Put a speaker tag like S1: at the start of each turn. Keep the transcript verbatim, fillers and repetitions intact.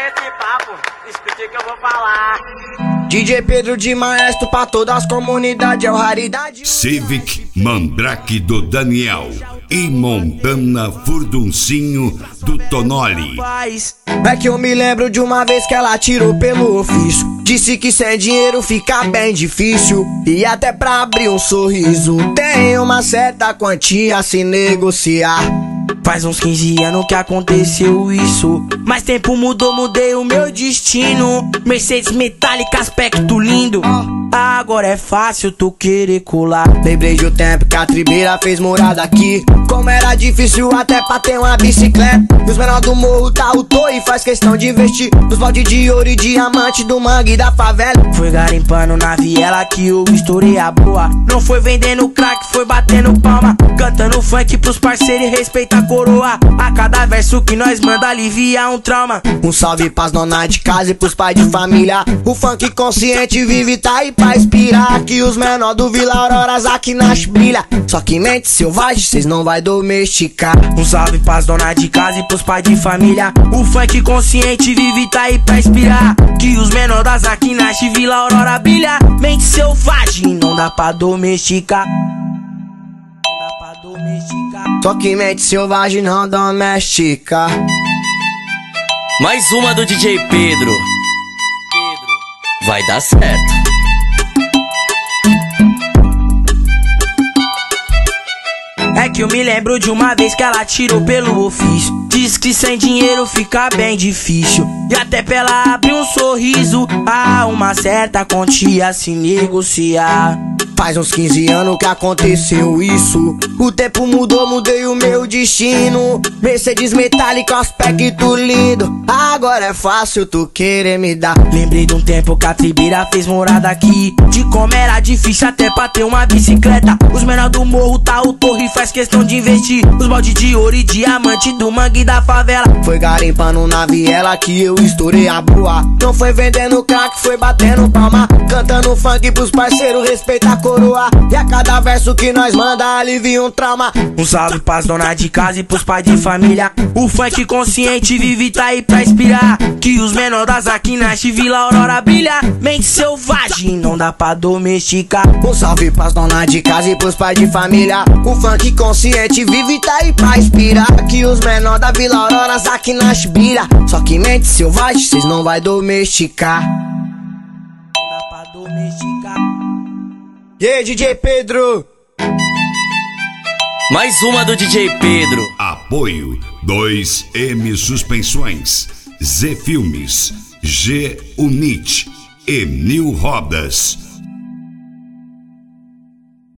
S1: esse papo, escute o que eu vou falar.
S2: D J Pedro de Maestro pra todas as comunidades, é o raridade.
S3: Civic Mandrake do Daniel e Montana Furduncinho do Tonoli.
S2: É que eu me lembro de uma vez que ela tirou pelo ofício. Disse que sem dinheiro fica bem difícil, e até pra abrir um sorriso tem uma certa quantia a se negociar. Faz uns quinze anos que aconteceu isso, mas tempo mudou, mudei o meu destino. Mercedes metálica, aspecto lindo, agora é fácil tu querer colar. Lembrei de um tempo que a tribeira fez morada aqui, como era difícil até pra ter uma bicicleta. E os menores do morro tá o tô e faz questão de investir nos balde de ouro e diamante do mangue da favela. Foi garimpando na viela que eu estourei a boa. Não foi vendendo crack, foi batendo palma, cantando funk pros parceiros e respeita a coroa. A cada verso que nós manda alivia um trauma. Um salve pras nonas de casa e pros pais de família. O funk consciente vive, tá aí pra inspirar. Que os menores do Vila Auroras aqui nasce brilha. Só que mente selvagem, cês não vai domesticar. Um salve pras donas de casa e pros pais de família. O funk consciente vive, tá aí pra inspirar. Que os menores das aqui nasce Vila Aurora brilha. Mente selvagem, não dá pra domesticar. Só que mente selvagem não domestica.
S4: Mais uma do D J Pedro. Vai dar certo.
S2: É que eu me lembro de uma vez que ela tirou pelo ofício. Diz que sem dinheiro fica bem difícil, e até pra ela abrir um sorriso há uma certa quantia a se negociar. Faz uns quinze anos que aconteceu isso, o tempo mudou, mudei o meu destino. Mercedes metálica, aspecto lindo, agora é fácil tu querer me dar. Lembrei de um tempo que a tribeira fez morada aqui, de como era difícil até pra ter uma bicicleta. Os menores do morro tá o torre, faz questão de investir os balde de ouro e diamante do mangue da favela. Foi garimpando na viela que eu estourei a boa. Não foi vendendo crack, foi batendo palma, cantando funk pros parceiros, respeita a coroa. E a cada verso que nós manda alivia um trauma. Um salve pras donas de casa e pros pais de família. O funk consciente vive, tá aí pra inspirar. Que os menores das aqui nasce Vila Aurora brilha. Mente selvagem, não dá pra domesticar. Um salve pras donas de casa e pros pais de família. O funk consciente vive, tá aí pra inspirar. Que os menores da Vila Aurora aqui nasce brilha. Só que mente selvagem, cês não vai domesticar. Não dá pra domesticar. E aí, D J Pedro?
S4: Mais uma do D J Pedro.
S3: Apoio dois M Suspensões, Z Filmes, G Unit e Nil Rodas.